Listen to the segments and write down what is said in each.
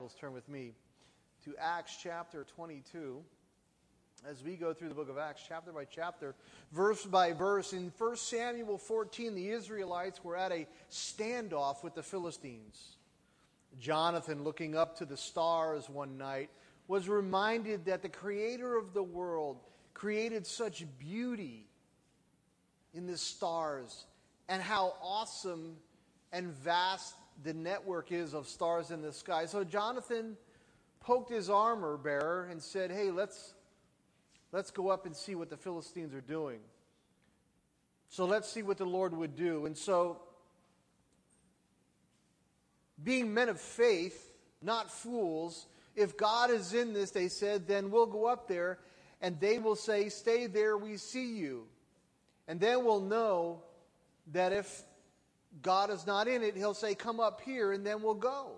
Let's turn with me to Acts chapter 22 as we go through the book of Acts chapter by chapter, verse by verse. In 1 Samuel 14, the Israelites were at a standoff with the Philistines. Jonathan, looking up to the stars one night, was reminded that the Creator of the world created such beauty in the stars and how awesome and vast the network is of stars in the sky. So Jonathan poked his armor bearer and said, "Hey, let's go up and see what the Philistines are doing. So let's see what the Lord would do." And so, being men of faith, not fools, if God is in this, they said, then we'll go up there and they will say, "Stay there, we see you." And then we'll know that if God is not in it, he'll say, "Come up here," and then we'll go.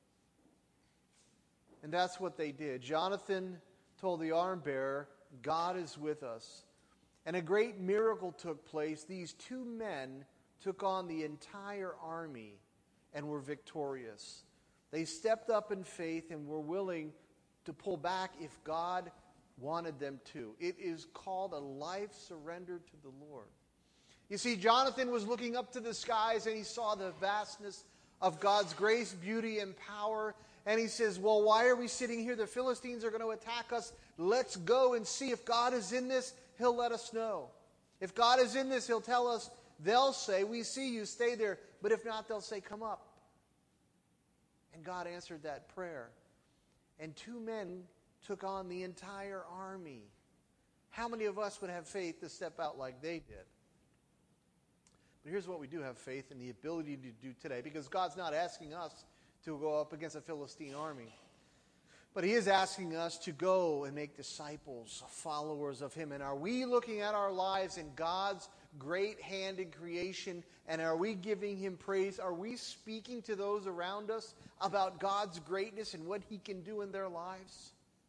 And that's what they did. Jonathan told the arm bearer, "God is with us." And a great miracle took place. These two men took on the entire army and were victorious. They stepped up in faith and were willing to pull back if God wanted them to. It is called a life surrender to the Lord. You see, Jonathan was looking up to the skies and he saw the vastness of God's grace, beauty, and power. And he says, "Well, why are we sitting here? The Philistines are going to attack us. Let's go and see. If God is in this, he'll let us know. If God is in this, he'll tell us." They'll say, "We see you, stay there." But if not, they'll say, "Come up." And God answered that prayer. And two men took on the entire army. How many of us would have faith to step out like they did? But here's what we do have faith in the ability to do today, because God's not asking us to go up against a Philistine army. But he is asking us to go and make disciples, followers of him. And are we looking at our lives in God's great hand in creation? And are we giving him praise? Are we speaking to those around us about God's greatness and what he can do in their lives?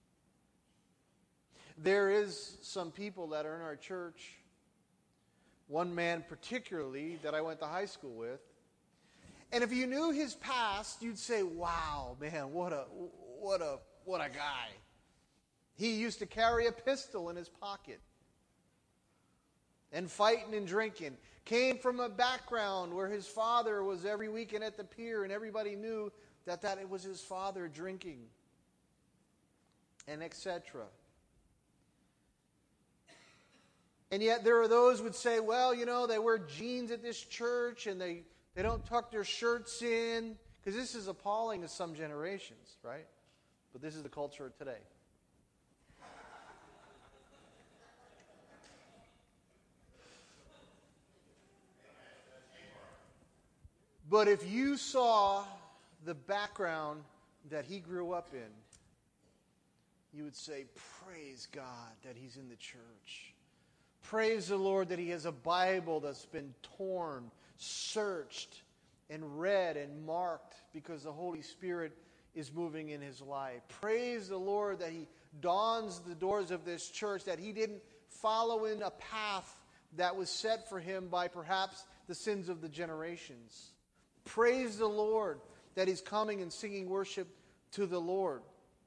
There is some people that are in our church. One man particularly that I went to high school with. And if you knew his past, you'd say, "Wow, man, what a guy." He used to carry a pistol in his pocket and fighting and drinking. Came from a background where his father was every weekend at the pier and everybody knew that it was his father drinking, and etc. And yet there are those who would say, "Well, they wear jeans at this church and they don't tuck their shirts in." Because this is appalling to some generations, right? But this is the culture of today. But if you saw the background that he grew up in, you would say, "Praise God that he's in the church. Praise the Lord that he has a Bible that's been torn, searched, and read and marked because the Holy Spirit is moving in his life. Praise the Lord that he dons the doors of this church, that he didn't follow in a path that was set for him by perhaps the sins of the generations. Praise the Lord that he's coming and singing worship to the Lord."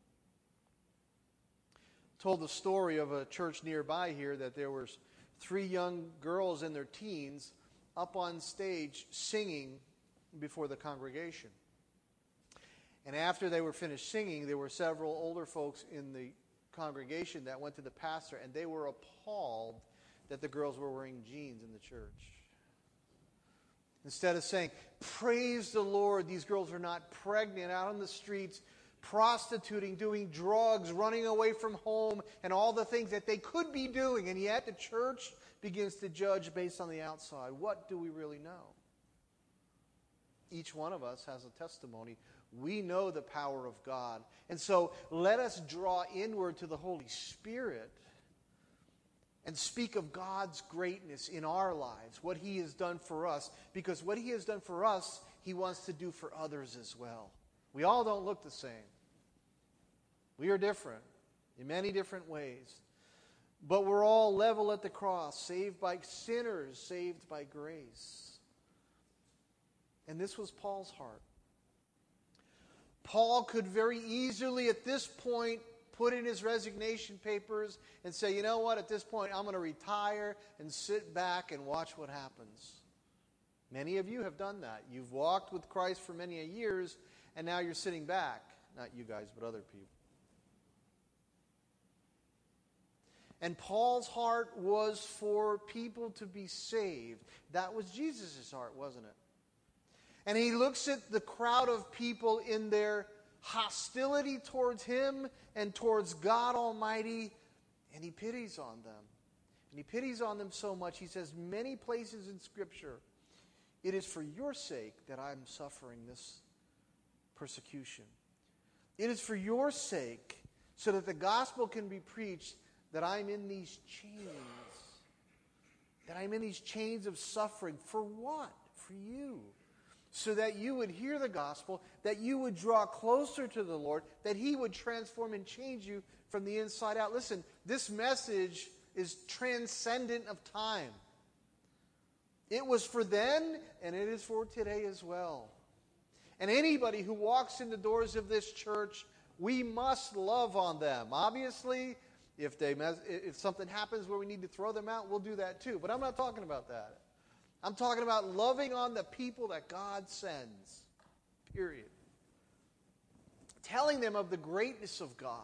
Told the story of a church nearby here that there was 3 young girls in their teens up on stage singing before the congregation. And after they were finished singing, there were several older folks in the congregation that went to the pastor, and they were appalled that the girls were wearing jeans in the church. Instead of saying, "Praise the Lord, these girls are not pregnant out on the streets, prostituting, doing drugs, running away from home, and all the things that they could be doing," and yet the church begins to judge based on the outside. What do we really know? Each one of us has a testimony. We know the power of God. And so let us draw inward to the Holy Spirit and speak of God's greatness in our lives, what he has done for us. Because what he has done for us, he wants to do for others as well. We all don't look the same. We are different in many different ways. But we're all level at the cross, saved by sinners, saved by grace. And this was Paul's heart. Paul could very easily at this point put in his resignation papers and say, you know what, at this point I'm going to retire and sit back and watch what happens. Many of you have done that. You've walked with Christ for many years, and now you're sitting back. Not you guys, but other people. And Paul's heart was for people to be saved. That was Jesus' heart, wasn't it? And he looks at the crowd of people in their hostility towards him and towards God Almighty, and he pities on them. And he pities on them so much, he says many places in Scripture, it is for your sake that I'm suffering this persecution. It is for your sake, so that the gospel can be preached, that I'm in these chains. That I'm in these chains of suffering. For what? For you. So that you would hear the gospel, that you would draw closer to the Lord, that He would transform and change you from the inside out. Listen, this message is transcendent of time. It was for then, and it is for today as well. And anybody who walks in the doors of this church, we must love on them. Obviously, if something happens where we need to throw them out, we'll do that too. But I'm not talking about that. I'm talking about loving on the people that God sends. Period. Telling them of the greatness of God.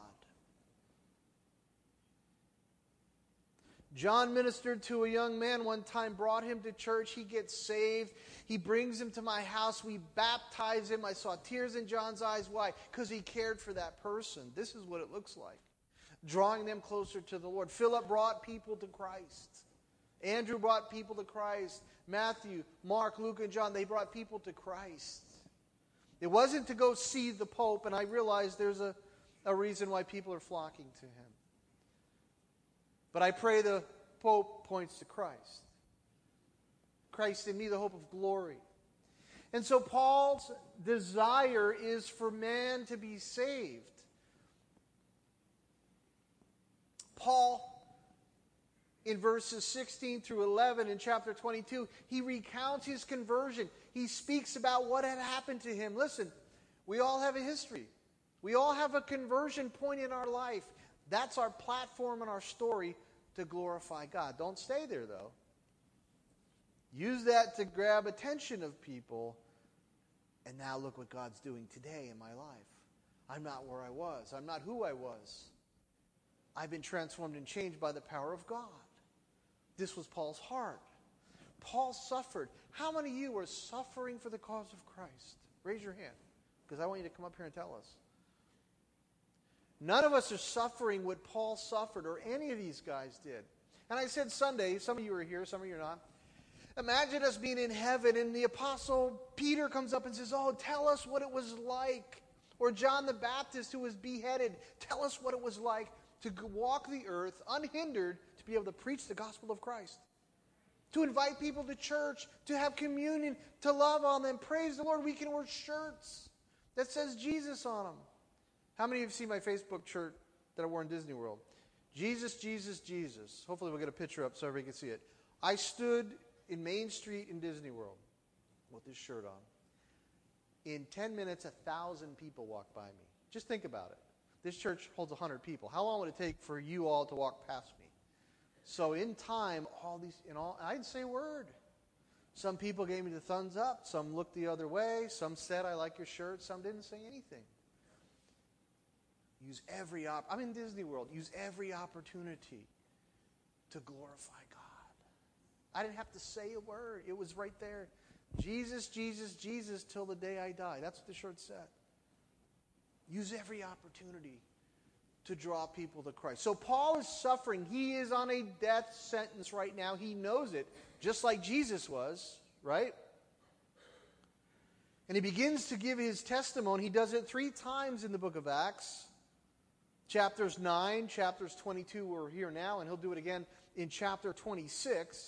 John ministered to a young man one time, brought him to church. He gets saved. He brings him to my house. We baptize him. I saw tears in John's eyes. Why? Because he cared for that person. This is what it looks like. Drawing them closer to the Lord. Philip brought people to Christ. Andrew brought people to Christ. Matthew, Mark, Luke, and John, they brought people to Christ. It wasn't to go see the Pope, and I realize there's a reason why people are flocking to him. But I pray the Pope points to Christ. Christ in me, the hope of glory. And so Paul's desire is for man to be saved. Paul, in verses 16 through 11 in chapter 22, he recounts his conversion. He speaks about what had happened to him. Listen, we all have a history. We all have a conversion point in our life. That's our platform and our story to glorify God. Don't stay there, though. Use that to grab attention of people. And now look what God's doing today in my life. I'm not where I was. I'm not who I was. I've been transformed and changed by the power of God. This was Paul's heart. Paul suffered. How many of you are suffering for the cause of Christ? Raise your hand, because I want you to come up here and tell us. None of us are suffering what Paul suffered, or any of these guys did. And I said Sunday, some of you are here, some of you are not. Imagine us being in heaven, and the Apostle Peter comes up and says, oh, tell us what it was like. Or John the Baptist, who was beheaded, tell us what it was like to walk the earth unhindered, to be able to preach the gospel of Christ, to invite people to church, to have communion, to love on them. Praise the Lord, we can wear shirts that says Jesus on them. How many of you have seen my Facebook shirt that I wore in Disney World? Jesus, Jesus, Jesus. Hopefully we'll get a picture up so everybody can see it. I stood in Main Street in Disney World with this shirt on. In 10 minutes, 1,000 people walked by me. Just think about it. This church holds 100 people. How long would it take for you all to walk past me? So in time, I didn't say a word. Some people gave me the thumbs up. Some looked the other way. Some said, I like your shirt. Some didn't say anything. I'm in Disney World. Use every opportunity to glorify God. I didn't have to say a word. It was right there. Jesus, Jesus, Jesus till the day I die. That's what the shirt said. Use every opportunity to draw people to Christ. So Paul is suffering. He is on a death sentence right now. He knows it, just like Jesus was, right? And he begins to give his testimony. He does it 3 times in the book of Acts. Chapters 9, chapters 22, we're here now, and he'll do it again in chapter 26.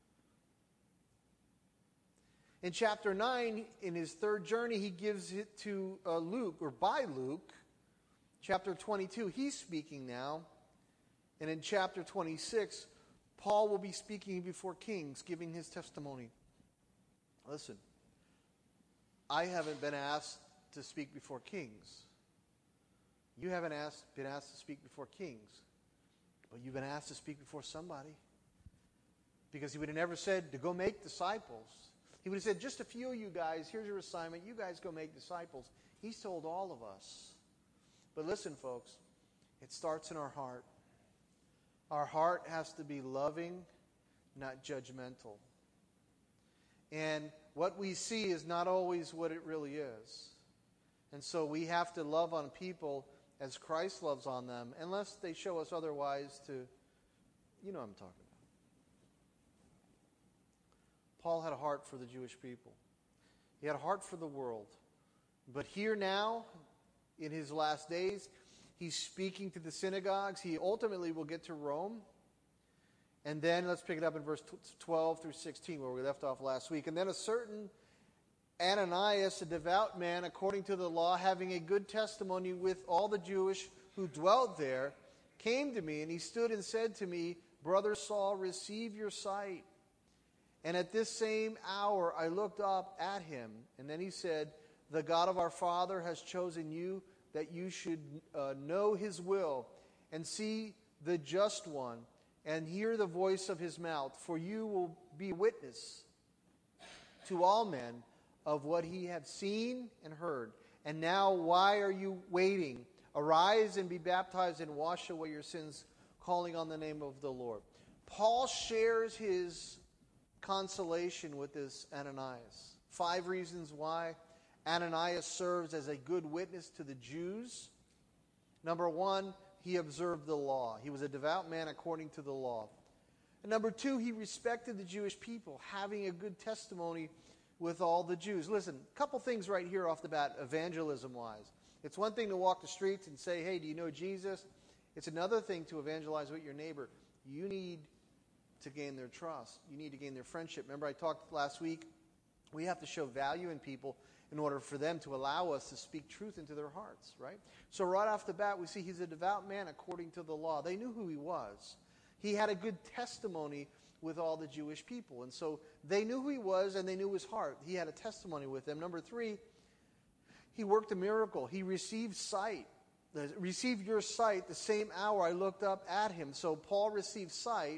In chapter 9, in his third journey, he gives it to Luke, or by Luke. Chapter 22, he's speaking now. And in chapter 26, Paul will be speaking before kings, giving his testimony. Listen, I haven't been asked to speak before kings. You haven't been asked to speak before kings, but you've been asked to speak before somebody. Because he would have never said to go make disciples. He would have said, just a few of you guys, here's your assignment. You guys go make disciples. He's told all of us. But listen, folks, it starts in our heart. Our heart has to be loving, not judgmental. And what we see is not always what it really is. And so we have to love on people as Christ loves on them, unless they show us otherwise to, you know what I'm talking about. Paul had a heart for the Jewish people. He had a heart for the world. But here now, in his last days, he's speaking to the synagogues. He ultimately will get to Rome. And then, let's pick it up in verse 12 through 16, where we left off last week. And then a certain Ananias, a devout man, according to the law, having a good testimony with all the Jewish who dwelt there, came to me, and he stood and said to me, Brother Saul, receive your sight. And at this same hour I looked up at him, and then he said, The God of our father has chosen you, that you should know his will, and see the just one, and hear the voice of his mouth. For you will be witness to all men of what he had seen and heard. And now why are you waiting? Arise and be baptized and wash away your sins, calling on the name of the Lord. Paul shares his consolation with this Ananias. 5 reasons why Ananias serves as a good witness to the Jews. Number 1, he observed the law. He was a devout man according to the law. And number 2, he respected the Jewish people, having a good testimony with all the Jews. Listen, a couple things right here off the bat, evangelism-wise. It's one thing to walk the streets and say, hey, do you know Jesus? It's another thing to evangelize with your neighbor. You need to gain their trust. You need to gain their friendship. Remember I talked last week, we have to show value in people in order for them to allow us to speak truth into their hearts, right? So right off the bat, we see he's a devout man according to the law. They knew who he was. He had a good testimony with all the Jewish people. And so they knew who he was and they knew his heart. He had a testimony with them. Number 3, he worked a miracle. He received sight. Received your sight the same hour I looked up at him. So Paul received sight.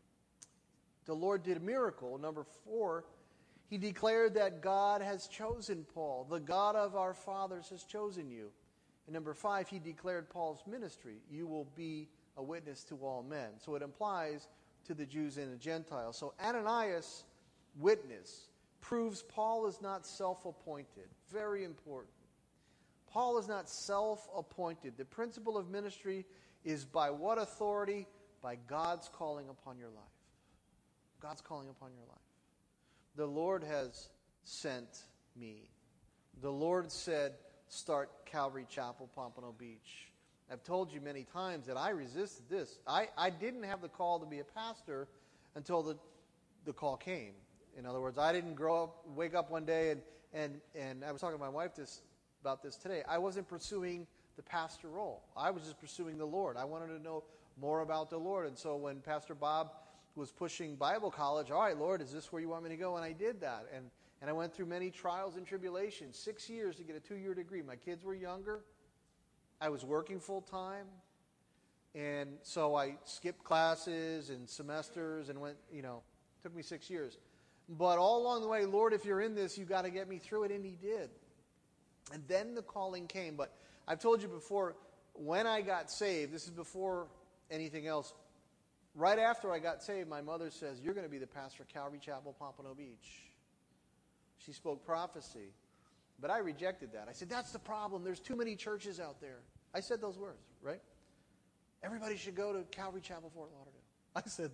The Lord did a miracle. Number 4, he declared that God has chosen Paul. The God of our fathers has chosen you. And number 5, he declared Paul's ministry. You will be a witness to all men. So it implies to the Jews and the Gentiles. So Ananias' witness proves Paul is not self-appointed. Very important. Paul is not self-appointed. The principle of ministry is by what authority? By God's calling upon your life. God's calling upon your life. The Lord has sent me. The Lord said, start Calvary Chapel, Pompano Beach. I've told you many times that I resisted this. I didn't have the call to be a pastor until the call came. In other words, I didn't wake up one day and I was talking to my wife about this today. I wasn't pursuing the pastor role. I was just pursuing the Lord. I wanted to know more about the Lord. And so when Pastor Bob was pushing Bible college, all right, Lord, is this where you want me to go? And I did that. And I went through many trials and tribulations, 6 years to get a 2-year degree. My kids were younger. I was working full time. And so I skipped classes and semesters and went, it took me 6 years. But all along the way, Lord, if you're in this, you got to get me through it. And he did. And then the calling came. But I've told you before, when I got saved, this is before anything else, right after I got saved, my mother says, you're going to be the pastor of Calvary Chapel, Pompano Beach. She spoke prophecy. But I rejected that. I said, that's the problem. There's too many churches out there. I said those words, right? Everybody should go to Calvary Chapel, Fort Lauderdale. I said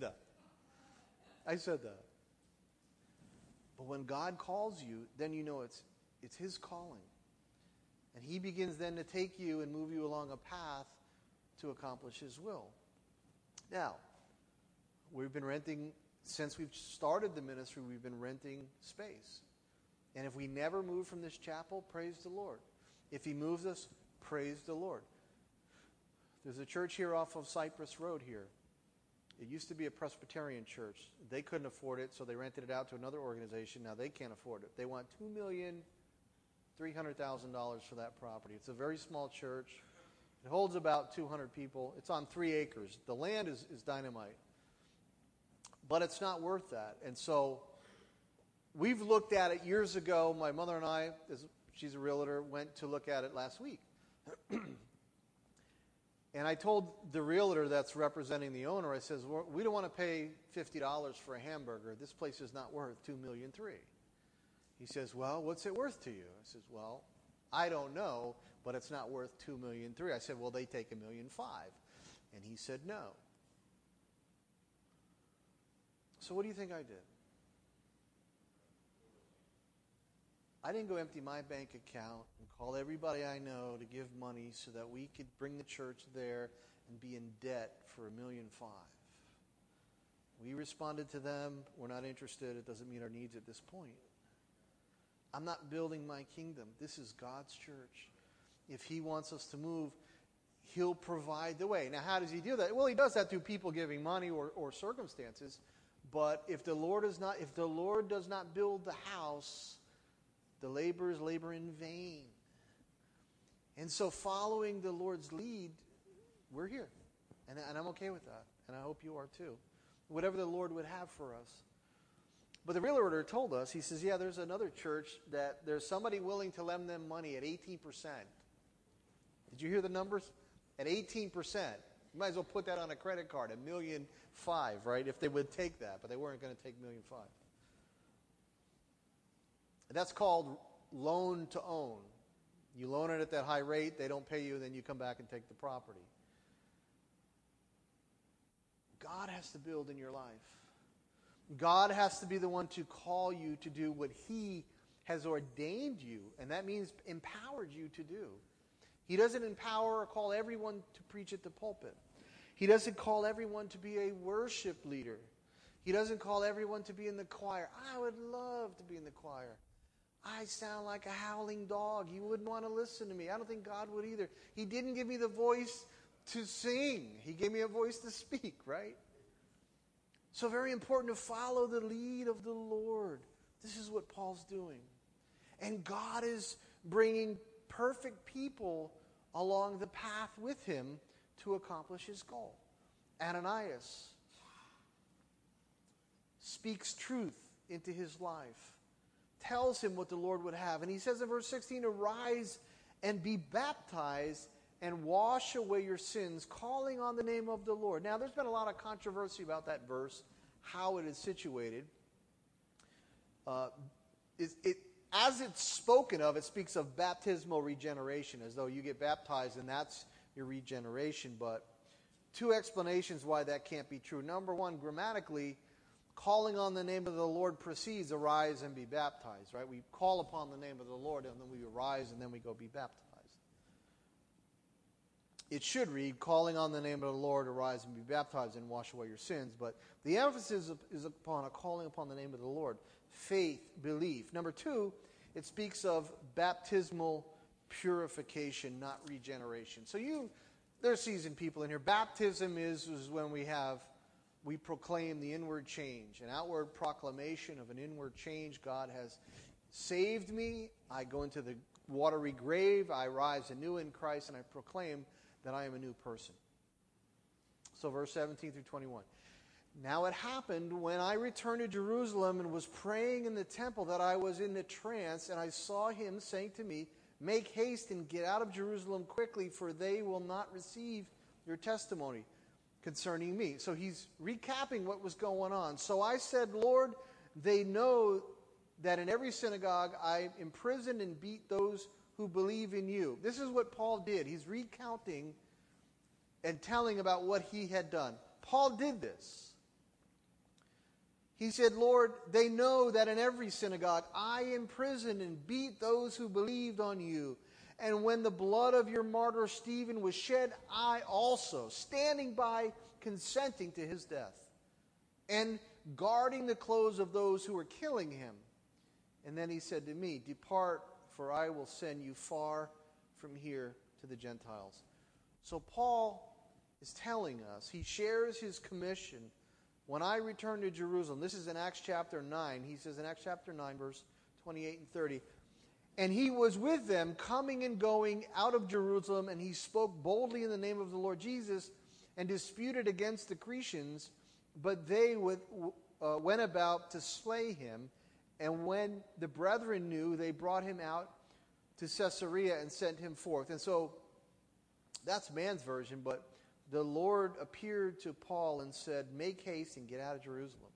that. But when God calls you, then you know it's his calling. And he begins then to take you and move you along a path to accomplish his will. Now, we've been renting, since we've started the ministry, we've been renting space. And if we never move from this chapel, praise the Lord. If he moves us, praise the Lord. There's a church here off of Cypress Road here. It used to be a Presbyterian church. They couldn't afford it, so they rented it out to another organization. Now they can't afford it. They want $2 million $300,000 for that property. It's a very small church. It holds about 200 people. It's on 3 acres. The land is dynamite. But it's not worth that. And so we've looked at it years ago. My mother and I, she's a realtor, went to look at it last week. And I told the realtor that's representing the owner, I says, we don't want to pay $50 for a hamburger. This place is not worth $2.3 million. He says, well, what's it worth to you? I says, well, I don't know, but it's not worth $2.3 million. I said, well, they take $1.5 million. And he said, no. So what do you think I did? I didn't go empty my bank account and call everybody I know to give money so that we could bring the church there and be in debt for $1.5 million. We responded to them. We're not interested. It doesn't meet our needs at this point. I'm not building my kingdom. This is God's church. If He wants us to move, He'll provide the way. Now, how does He do that? Well, He does that through people giving money or circumstances. But if the Lord does not build the house, the laborers labor in vain. And so following the Lord's lead, we're here. And I'm okay with that. And I hope you are too. Whatever the Lord would have for us. But the realtor told us, he says, yeah, there's another church that there's somebody willing to lend them money at 18%. Did you hear the numbers? At 18%. You might as well put that on a credit card, $1.5 million, right? If they would take that, but they weren't going to take $1.5 million. That's called loan to own. You loan it at that high rate, they don't pay you, and then you come back and take the property. God has to build in your life. God has to be the one to call you to do what He has ordained you, and that means empowered you to do. He doesn't empower or call everyone to preach at the pulpit. He doesn't call everyone to be a worship leader. He doesn't call everyone to be in the choir. I would love to be in the choir. I sound like a howling dog. You wouldn't want to listen to me. I don't think God would either. He didn't give me the voice to sing. He gave me a voice to speak, right? So very important to follow the lead of the Lord. This is what Paul's doing. And God is bringing perfect people along the path with him to accomplish his goal. Ananias speaks truth into his life, tells him what the Lord would have. And he says in verse 16, arise and be baptized and wash away your sins, calling on the name of the Lord. Now, there's been a lot of controversy about that verse, how it is situated. As it's spoken of, it speaks of baptismal regeneration, as though you get baptized and that's your regeneration. But two explanations why that can't be true. Number one, grammatically, calling on the name of the Lord precedes arise and be baptized, right? We call upon the name of the Lord and then we arise and then we go be baptized. It should read, calling on the name of the Lord, arise and be baptized and wash away your sins. But the emphasis is upon a calling upon the name of the Lord. Faith, belief. Number two, it speaks of baptismal purification, not regeneration. So there's seasoned people in here. Baptism is when we proclaim the inward change, an outward proclamation of an inward change. God has saved me. I go into the watery grave. I rise anew in Christ, and I proclaim that I am a new person. So verse 17 through 21. Now it happened when I returned to Jerusalem and was praying in the temple that I was in a trance, and I saw him saying to me, make haste and get out of Jerusalem quickly, for they will not receive your testimony concerning me. So he's recapping what was going on. So I said, Lord, they know that in every synagogue I imprisoned and beat those who believe in you. This is what Paul did. He's recounting and telling about what he had done. Paul did this. He said, Lord, they know that in every synagogue I imprisoned and beat those who believed on you. And when the blood of your martyr Stephen was shed, I also, standing by, consenting to his death, and guarding the clothes of those who were killing him. And then he said to me, depart, for I will send you far from here to the Gentiles. So Paul is telling us, he shares his commission. When I return to Jerusalem, this is in Acts chapter 9. He says in Acts chapter 9, verse 28 and 30, And he was with them, coming and going out of Jerusalem, and he spoke boldly in the name of the Lord Jesus, and disputed against the Cretans, but they went about to slay him. And when the brethren knew, they brought him out to Caesarea and sent him forth. And so, that's man's version, but the Lord appeared to Paul and said, make haste and get out of Jerusalem.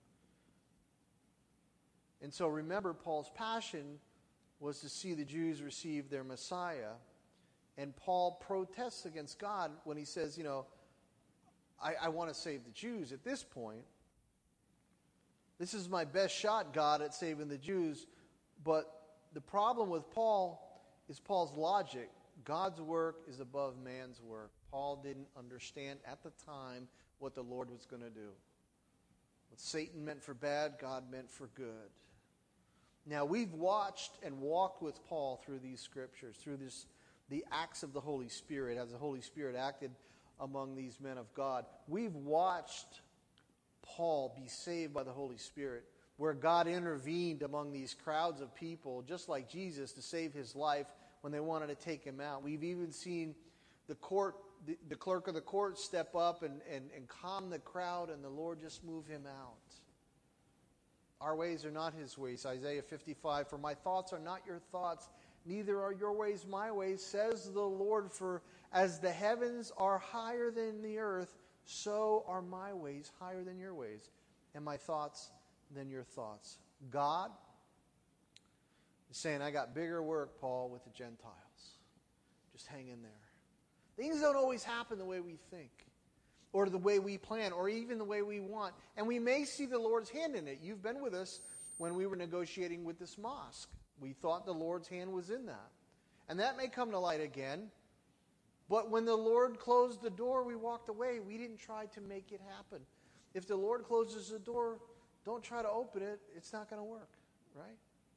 And so remember, Paul's passion was to see the Jews receive their Messiah. And Paul protests against God when he says, I want to save the Jews at this point. This is my best shot, God, at saving the Jews. But the problem with Paul is Paul's logic. God's work is above man's work. Paul didn't understand at the time what the Lord was going to do. What Satan meant for bad, God meant for good. Now, we've watched and walked with Paul through these scriptures, through the acts of the Holy Spirit, as the Holy Spirit acted among these men of God. We've watched Paul be saved by the Holy Spirit, where God intervened among these crowds of people, just like Jesus, to save his life when they wanted to take him out. We've even seen the clerk of the court step up and calm the crowd, and the Lord just move him out. Our ways are not his ways. Isaiah 55, for my thoughts are not your thoughts, neither are your ways my ways, says the Lord. For as the heavens are higher than the earth, so are my ways higher than your ways, and my thoughts than your thoughts. God is saying, I got bigger work, Paul, with the Gentiles. Just hang in there. Things don't always happen the way we think, or the way we plan, or even the way we want. And we may see the Lord's hand in it. You've been with us when we were negotiating with this mosque. We thought the Lord's hand was in that. And that may come to light again. But when the Lord closed the door, we walked away. We didn't try to make it happen. If the Lord closes the door, don't try to open it. It's not going to work, right?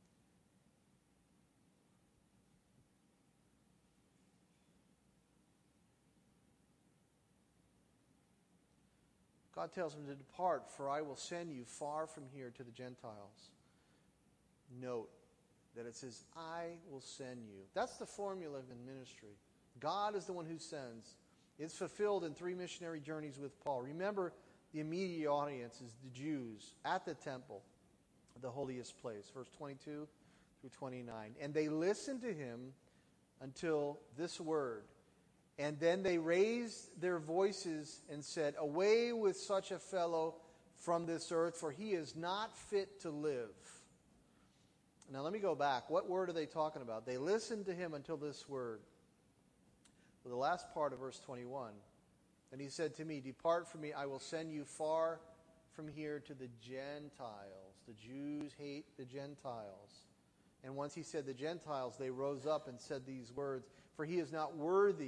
God tells him to depart, for I will send you far from here to the Gentiles. Note that it says, I will send you. That's the formula in ministry. God is the one who sends. It's fulfilled in 3 missionary journeys with Paul. Remember, the immediate audience is the Jews at the temple, the holiest place. Verse 22 through 29. And they listened to him until this word. And then they raised their voices and said, away with such a fellow from this earth, for he is not fit to live. Now let me go back. What word are they talking about? They listened to him until this word. Well, the last part of verse 21. And he said to me, depart from me, I will send you far from here to the Gentiles. The Jews hate the Gentiles. And once he said the Gentiles, they rose up and said these words, for he is not worthy.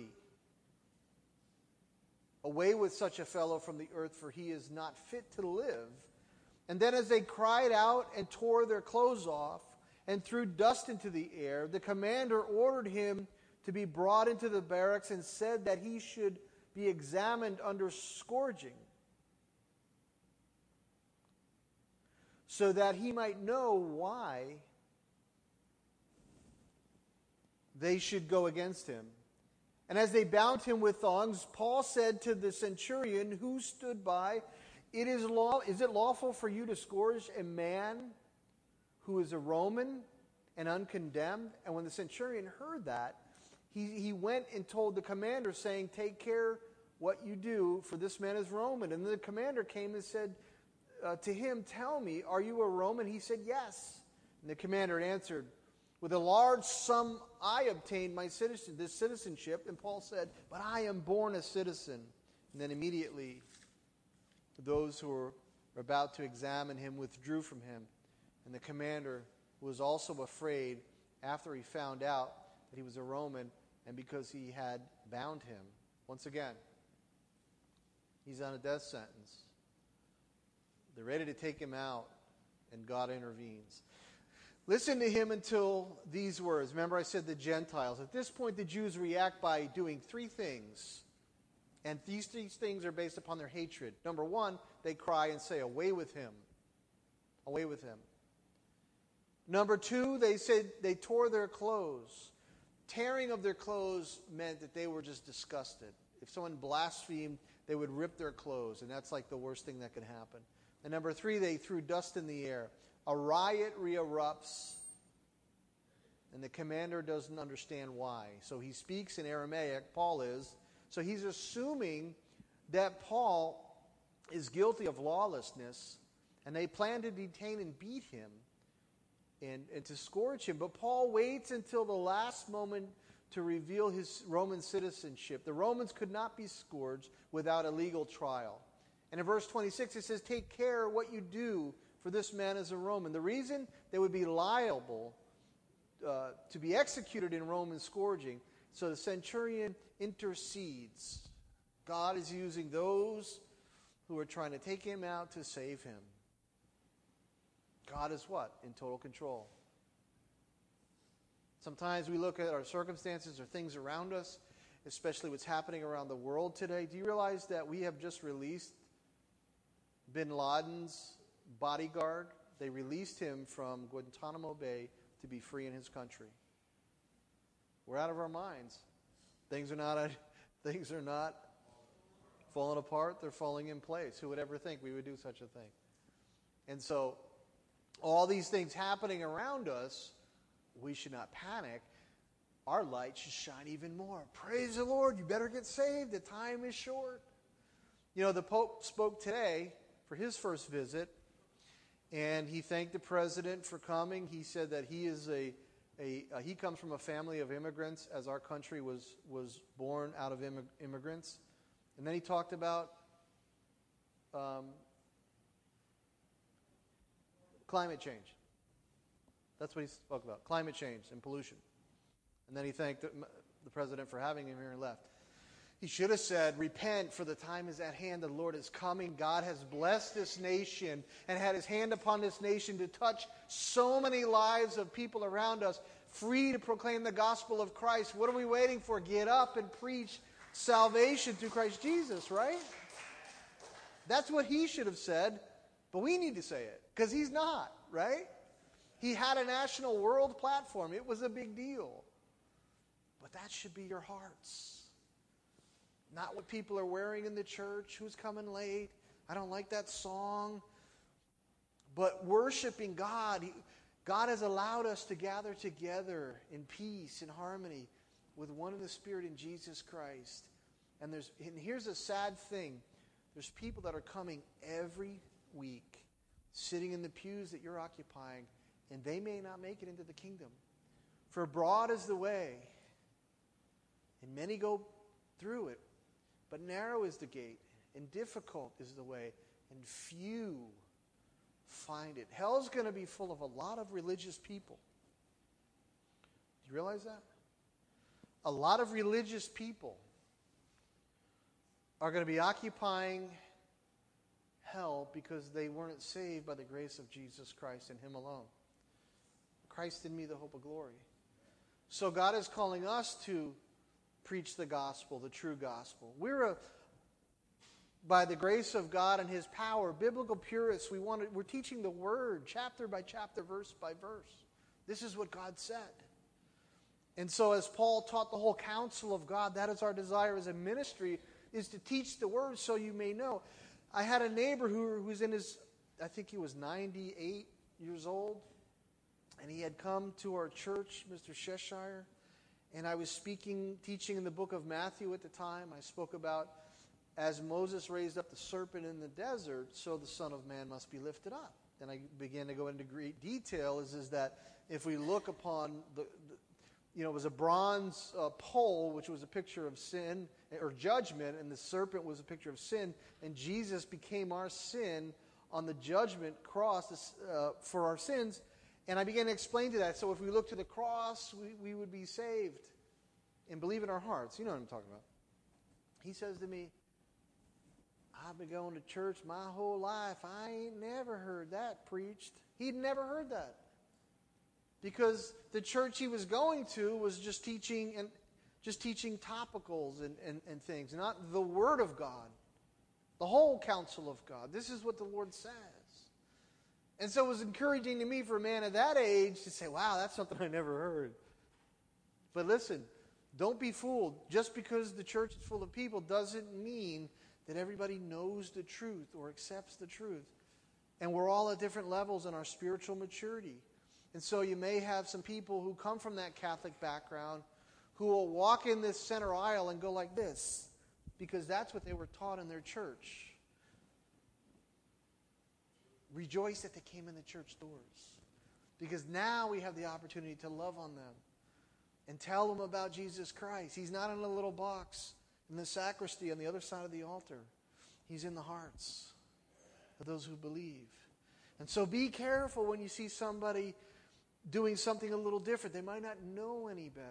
Away with such a fellow from the earth, for he is not fit to live. And then as they cried out and tore their clothes off and threw dust into the air, the commander ordered him to be brought into the barracks and said that he should be examined under scourging, so that he might know why they should go against him. And as they bound him with thongs, Paul said to the centurion who stood by, is it lawful for you to scourge a man who is a Roman and uncondemned? And when the centurion heard that, he went and told the commander, saying, take care what you do, for this man is Roman. And the commander came and said to him, tell me, are you a Roman? He said, yes. And the commander answered, with a large sum I obtained this citizenship. And Paul said, but I am born a citizen. And then immediately those who were about to examine him withdrew from him. And the commander was also afraid after he found out that he was a Roman, and because he had bound him. Once again, he's on a death sentence. They're ready to take him out, and God intervenes. Listen to him until these words. Remember I said the Gentiles. At this point, the Jews react by doing 3 things. And these 3 things are based upon their hatred. Number 1, they cry and say, away with him. Away with him. Number two, they said they tore their clothes. Tearing of their clothes meant that they were just disgusted. If someone blasphemed, they would rip their clothes, and that's like the worst thing that could happen. And number three, they threw dust in the air. A riot re-erupts, and the commander doesn't understand why. So he speaks in Aramaic, Paul is. So he's assuming that Paul is guilty of lawlessness, and they plan to detain and beat him and to scourge him. But Paul waits until the last moment to reveal his Roman citizenship. The Romans could not be scourged without a legal trial. And in verse 26 it says, "Take care what you do, for this man is a Roman." The reason they would be liable to be executed in Roman scourging, so the centurion intercedes. God is using those who are trying to take him out to save him. God is what? In total control. Sometimes we look at our circumstances or things around us, especially what's happening around the world today. Do you realize that we have just released bin Laden's bodyguard? They released him from Guantanamo Bay to be free in his country. We're out of our minds. Things are not falling apart. They're falling in place. Who would ever think we would do such a thing? And so, all these things happening around us, we should not panic. Our light should shine even more. Praise the Lord. You better get saved. The time is short. You know, the Pope spoke today for his first visit, and he thanked the president for coming. He said that he is he comes from a family of immigrants, as our country was born out of immigrants. And then he talked about climate change. That's what he spoke about, climate change and pollution. And then he thanked the president for having him here and left. He should have said, "Repent, for the time is at hand. The Lord is coming." God has blessed this nation and had his hand upon this nation to touch so many lives of people around us, free to proclaim the gospel of Christ. What are we waiting for? Get up and preach salvation through Christ Jesus, right? That's what he should have said, but we need to say it, because he's not, right? He had a national world platform. It was a big deal. But that should be your hearts. Not what people are wearing in the church, who's coming late, I don't like that song. But worshiping God. God has allowed us to gather together in peace, in harmony, with one in the Spirit in Jesus Christ. And here's a sad thing. There's people that are coming every week, sitting in the pews that you're occupying, and they may not make it into the kingdom. For broad is the way, and many go through it. But narrow is the gate, and difficult is the way, and few find it. Hell's going to be full of a lot of religious people. Do you realize that? A lot of religious people are going to be occupying hell because they weren't saved by the grace of Jesus Christ and him alone. Christ in me, the hope of glory. So God is calling us to preach the gospel, the true gospel. By the grace of God and his power, biblical purists, we're teaching the word chapter by chapter, verse by verse. This is what God said. And so as Paul taught the whole counsel of God, that is our desire as a ministry, is to teach the word so you may know. I had a neighbor who was in his, I think he was 98 years old, and he had come to our church, Mr. Cheshire, and I was teaching in the book of Matthew at the time. I spoke about, as Moses raised up the serpent in the desert, so the Son of Man must be lifted up. And I began to go into great detail, is that if we look upon it was a bronze pole, which was a picture of sin or judgment, and the serpent was a picture of sin, and Jesus became our sin on the judgment cross for our sins. And I began to explain to that. So if we look to the cross, we would be saved and believe in our hearts. You know what I'm talking about. He says to me, "I've been going to church my whole life. I ain't never heard that preached." He'd never heard that. Because the church he was going to was just teaching topicals and things, not the Word of God, the whole counsel of God. This is what the Lord says. And so it was encouraging to me for a man at that age to say, wow, that's something I never heard. But listen, don't be fooled. Just because the church is full of people doesn't mean that everybody knows the truth or accepts the truth. And we're all at different levels in our spiritual maturity. And so you may have some people who come from that Catholic background who will walk in this center aisle and go like this because that's what they were taught in their church. Rejoice that they came in the church doors. Because now we have the opportunity to love on them and tell them about Jesus Christ. He's not in a little box in the sacristy on the other side of the altar. He's in the hearts of those who believe. And so be careful when you see somebody doing something a little different. They might not know any better.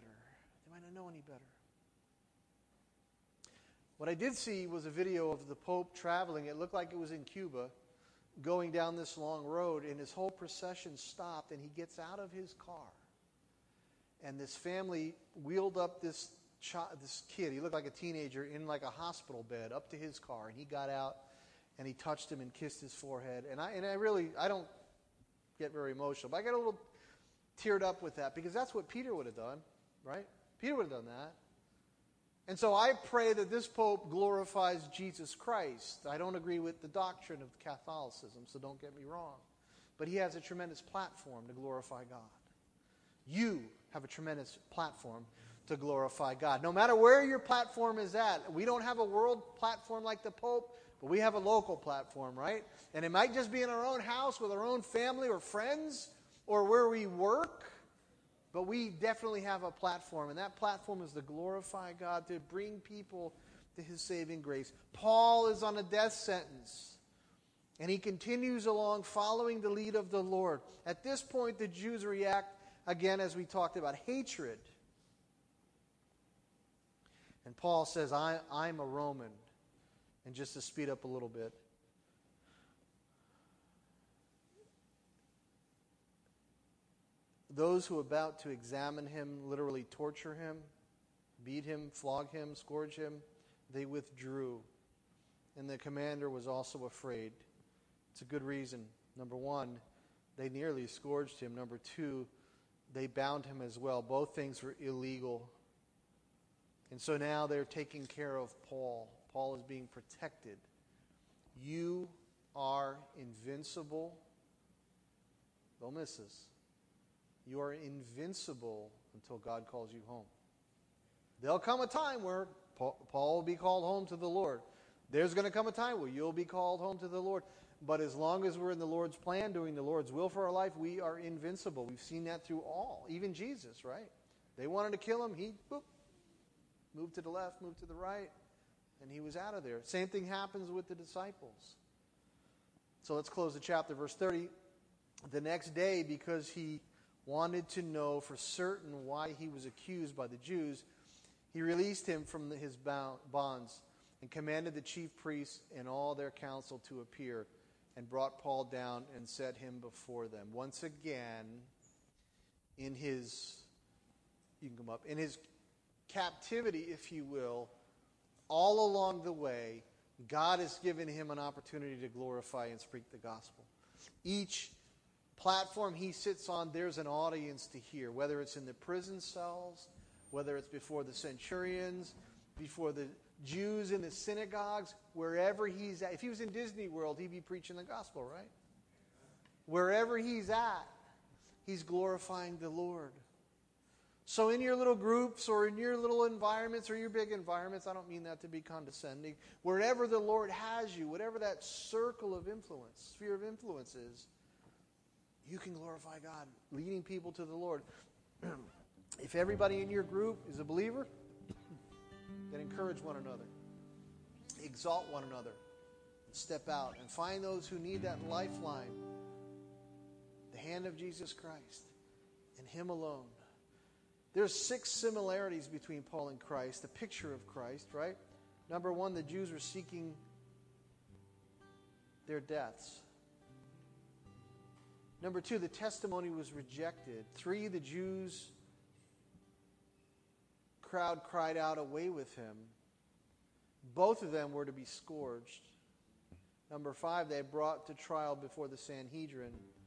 What I did see was a video of the Pope traveling. It looked like it was in Cuba, going down this long road, and his whole procession stopped, and he gets out of his car. And this family wheeled up this kid, he looked like a teenager, in like a hospital bed up to his car. And he got out, and he touched him and kissed his forehead. And I don't get very emotional, but I got a little teared up with that because that's what Peter would have done, right? Peter would have done that. And so I pray that this Pope glorifies Jesus Christ. I don't agree with the doctrine of Catholicism, so don't get me wrong. But he has a tremendous platform to glorify God. You have a tremendous platform to glorify God. No matter where your platform is at, we don't have a world platform like the Pope, but we have a local platform, right? And it might just be in our own house with our own family or friends or where we work. But we definitely have a platform, and that platform is to glorify God, to bring people to His saving grace. Paul is on a death sentence, and he continues along following the lead of the Lord. At this point, the Jews react, again, as we talked about, hatred. And Paul says, I'm a Roman. And just to speed up a little bit, those who were about to examine him, literally torture him, beat him, flog him, scourge him, they withdrew. And the commander was also afraid. It's a good reason. Number one, they nearly scourged him. Number two, they bound him as well. Both things were illegal. And so now they're taking care of Paul. Paul is being protected. You are invincible. Don't miss this. You are invincible until God calls you home. There'll come a time where Paul will be called home to the Lord. There's going to come a time where you'll be called home to the Lord. But as long as we're in the Lord's plan, doing the Lord's will for our life, we are invincible. We've seen that through all, even Jesus, right? They wanted to kill him. He moved to the left, moved to the right, and he was out of there. Same thing happens with the disciples. So let's close the chapter, verse 30. The next day, because he wanted to know for certain why he was accused by the Jews, he released him from his bonds and commanded the chief priests and all their council to appear, and brought Paul down and set him before them. Once again, in his captivity, if you will, all along the way, God has given him an opportunity to glorify and speak the gospel. Each platform he sits on, there's an audience to hear, whether it's in the prison cells, whether it's before the centurions, before the Jews in the synagogues, wherever he's at. If he was in Disney World, he'd be preaching the gospel, right? Wherever he's at, he's glorifying the Lord. So in your little groups or in your little environments or your big environments, I don't mean that to be condescending, wherever the Lord has you, whatever that circle of influence, sphere of influence is, you can glorify God, leading people to the Lord. If everybody in your group is a believer, then encourage one another. Exalt one another. And step out and find those who need that lifeline. The hand of Jesus Christ and Him alone. There's 6 similarities between Paul and Christ, the picture of Christ, right? Number 1, the Jews were seeking their deaths. Number 2, the testimony was rejected. 3, the Jews crowd cried out, "Away with him." Both of them were to be scourged. Number 5, they brought to trial before the Sanhedrin.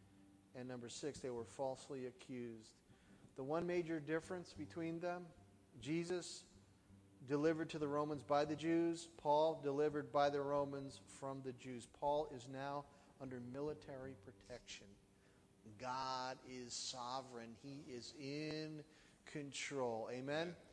And number 6, they were falsely accused. The one major difference between them, Jesus delivered to the Romans by the Jews, Paul delivered by the Romans from the Jews. Paul is now under military protection. God is sovereign. He is in control. Amen?